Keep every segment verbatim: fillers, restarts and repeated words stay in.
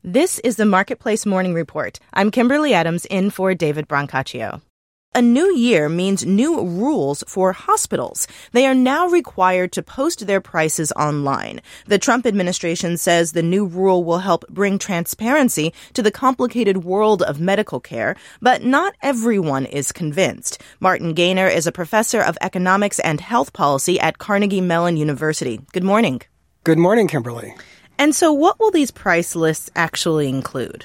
This is the Marketplace Morning Report. I'm Kimberly Adams in for David Brancaccio. A new year means new rules for hospitals. They are now required to post their prices online. The Trump administration says the new rule will help bring transparency to the complicated world of medical care, but not everyone is convinced. Martin Gaynor is a professor of economics and health policy at Carnegie Mellon University. Good morning. Good morning, Kimberly. And so what will these price lists actually include?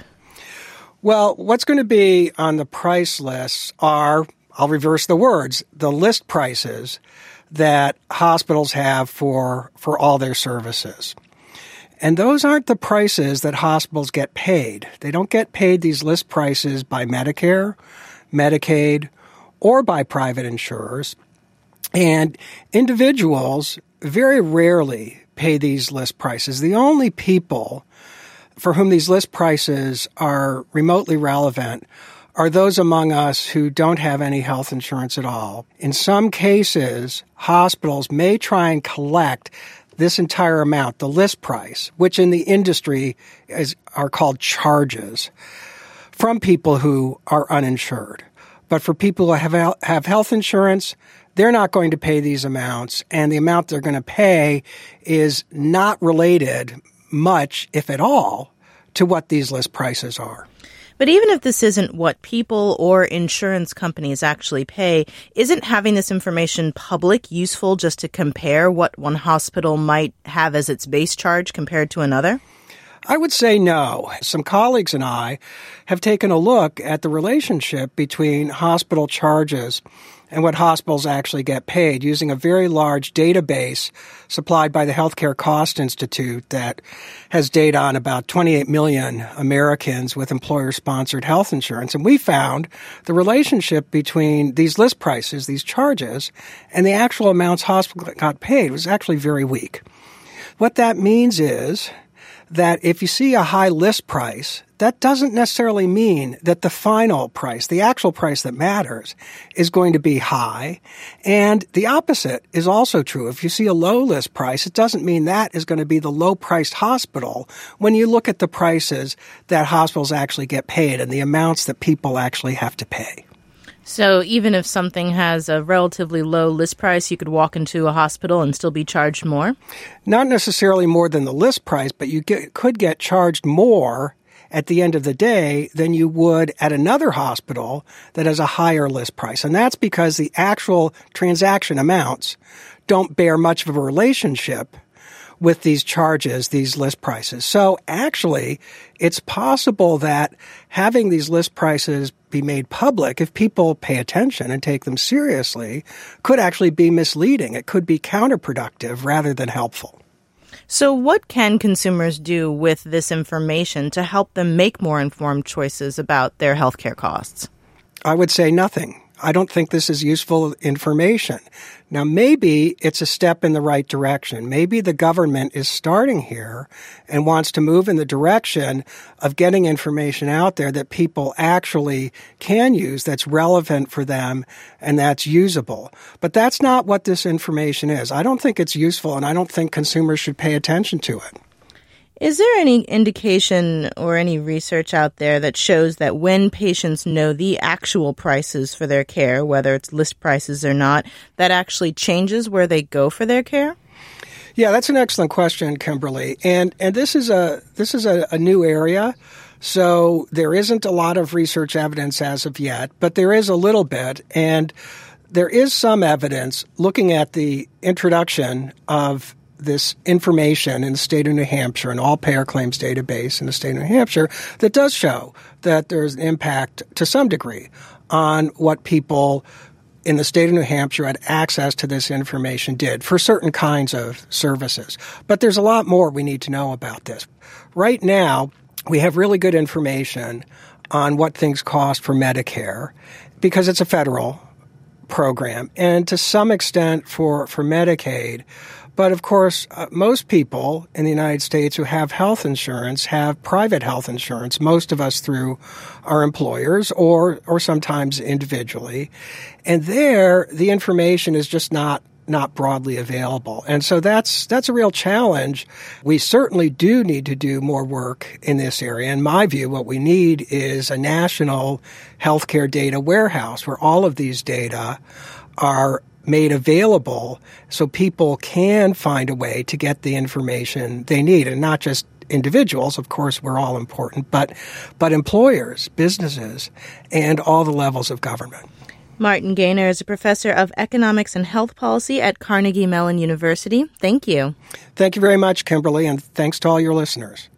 Well, what's going to be on the price lists are, I'll reverse the words, the list prices that hospitals have for, for all their services. And those aren't the prices that hospitals get paid. They don't get paid these list prices by Medicare, Medicaid, or by private insurers. And individuals very rarely pay these list prices. The only people for whom these list prices are remotely relevant are those among us who don't have any health insurance at all. In some cases, hospitals may try and collect this entire amount, the list price, which in the industry is, are called charges, from people who are uninsured. But for people who have, have health insurance, they're not going to pay these amounts, and the amount they're going to pay is not related much, if at all, to what these list prices are. But even if this isn't what people or insurance companies actually pay, isn't having this information public useful just to compare what one hospital might have as its base charge compared to another? I would say no. Some colleagues and I have taken a look at the relationship between hospital charges and what hospitals actually get paid using a very large database supplied by the Healthcare Cost Institute that has data on about twenty-eight million Americans with employer-sponsored health insurance. And we found the relationship between these list prices, these charges, and the actual amounts hospitals got paid was actually very weak. What that means is that if you see a high list price, that doesn't necessarily mean that the final price, the actual price that matters, is going to be high. And the opposite is also true. If you see a low list price, it doesn't mean that is going to be the low-priced hospital when you look at the prices that hospitals actually get paid and the amounts that people actually have to pay. So even if something has a relatively low list price, you could walk into a hospital and still be charged more? Not necessarily more than the list price, but you get, could get charged more at the end of the day than you would at another hospital that has a higher list price. And that's because the actual transaction amounts don't bear much of a relationship with these charges, these list prices. So actually, it's possible that having these list prices be made public, if people pay attention and take them seriously, could actually be misleading. It could be counterproductive rather than helpful. So what can consumers do with this information to help them make more informed choices about their healthcare costs? I would say nothing. I don't think this is useful information. Now, maybe it's a step in the right direction. Maybe the government is starting here and wants to move in the direction of getting information out there that people actually can use, that's relevant for them, and that's usable. But that's not what this information is. I don't think it's useful, and I don't think consumers should pay attention to it. Is there any indication or any research out there that shows that when patients know the actual prices for their care, whether it's list prices or not, that actually changes where they go for their care? Yeah, that's an excellent question, Kimberly. And and this is a this is a, a new area. So there isn't a lot of research evidence as of yet, but there is a little bit. And there is some evidence looking at the introduction of this information in the state of New Hampshire, an all-payer claims database in the state of New Hampshire, that does show that there's an impact to some degree on what people in the state of New Hampshire had access to this information did for certain kinds of services. But there's a lot more we need to know about this. Right now, we have really good information on what things cost for Medicare because it's a federal program, and to some extent for, for Medicaid. But, of course, uh, most people in the United States who have health insurance have private health insurance, most of us through our employers or or sometimes individually. And there, the information is just not not broadly available. And so that's that's a real challenge. We certainly do need to do more work in this area. In my view, what we need is a national healthcare data warehouse where all of these data are made available so people can find a way to get the information they need, and not just individuals. Of course, we're all important, but but employers, businesses, and all the levels of government. Martin Gaynor is a professor of economics and health policy at Carnegie Mellon University. Thank you. Thank you very much, Kimberly, and thanks to all your listeners.